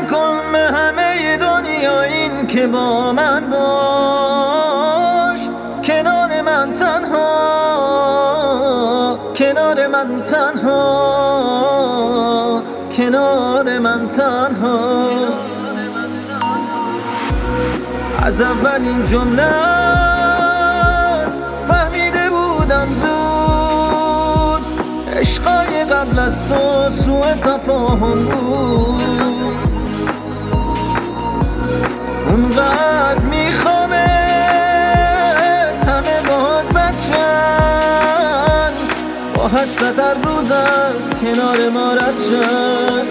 کن به همه دنیا این که با من باش، کنار من تنها، کنار من تنها، کنار من تنها. از اولین جمله فهمیده بودم زود، عشقای قبل از تو سوء تفاهم بود. اونقدر میخوامه همه باهات بچن، با 800 روز از کنار ما رد شن.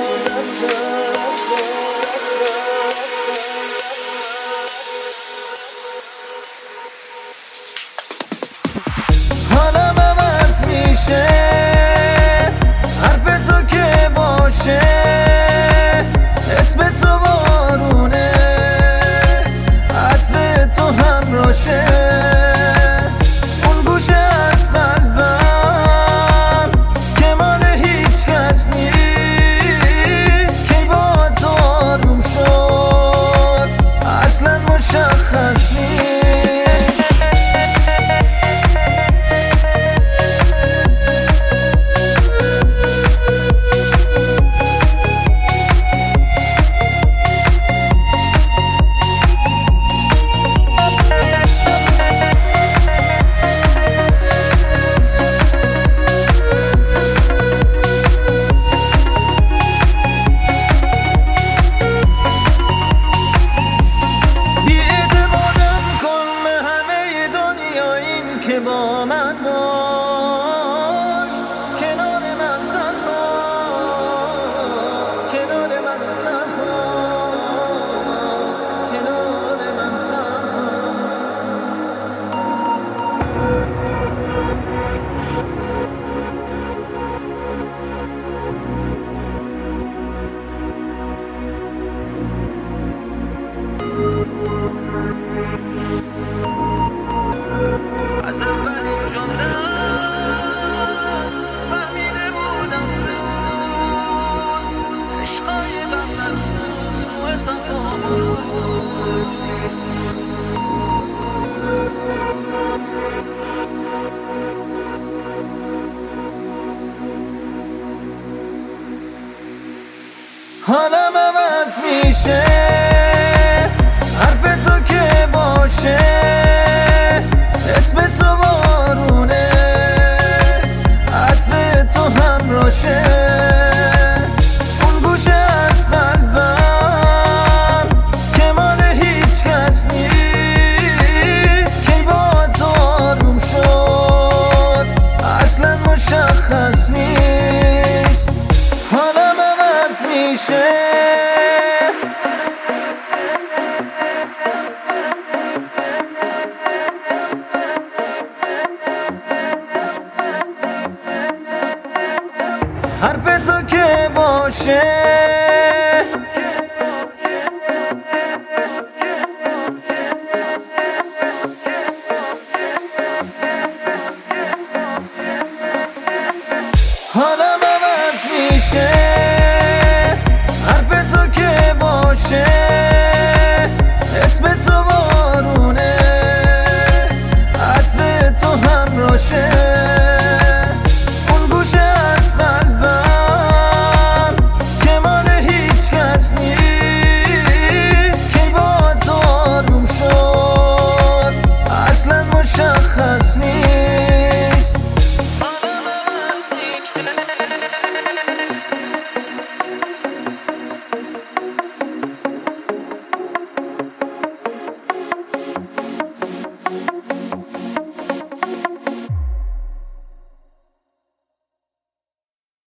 حالم عوض میشه حرف تو که باشه، اسم تو بارونه، عطر تو همراشه. اون گوشه از قلبم که مال هیچ کس نیست، کی با تو آروم شد اصلا مشخص نیست. که با من باش، کنار من تنها، کنار من تنها، کنار من تنها. از اولین جمله فهمیده بودم زود، عشقای قبل از تو سوء تفاهم بود. حالم عوض میشه حرف تو که باشه، اسم تو بارونه، عطر تو همراشه. اون گوشه از قلبم که مال هیچ کس نیست، کی با تو آروم شد اصلا مشخص نیست. حالم عوض میشه حرف تو که باشه. حالم عوض میشه حرف تو که باشه، اسم تو بارونه، عطر تو همراشه.